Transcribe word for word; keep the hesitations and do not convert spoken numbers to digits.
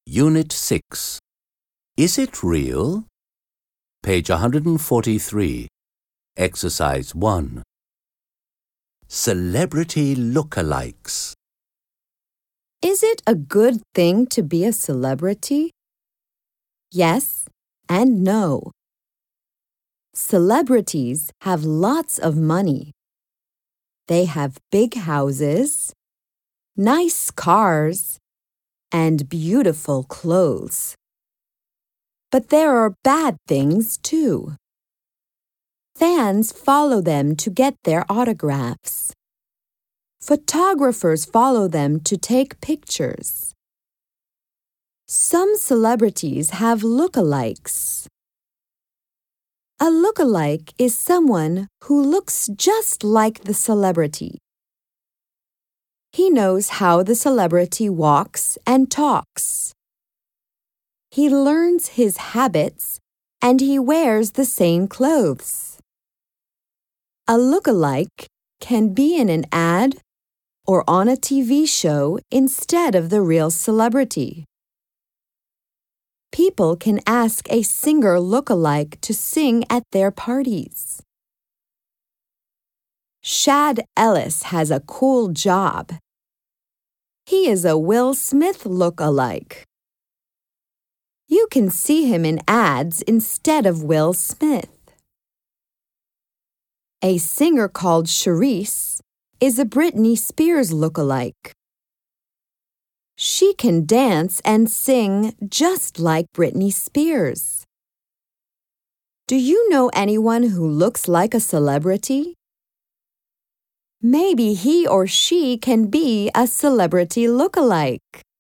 Unit six. Is it real? Page one forty-three. Exercise one. Celebrity lookalikes. Is it a good thing to be a celebrity? Yes and no. Celebrities have lots of money. They have big houses, nice cars, and beautiful clothes. But there are bad things too. Fans follow them to get their autographs. Photographers follow them to take pictures. Some celebrities have lookalikes. A lookalike is someone who looks just like the celebrity. He knows how the celebrity walks and talks. He learns his habits and he wears the same clothes. A lookalike can be in an ad or on a T V show instead of the real celebrity. People can ask a singer lookalike to sing at their parties. Shad Ellis has a cool job. He is a Will Smith lookalike. You can see him in ads instead of Will Smith. A singer called Charisse is a Britney Spears lookalike. She can dance and sing just like Britney Spears. Do you know anyone who looks like a celebrity? Maybe he or she can be a celebrity lookalike.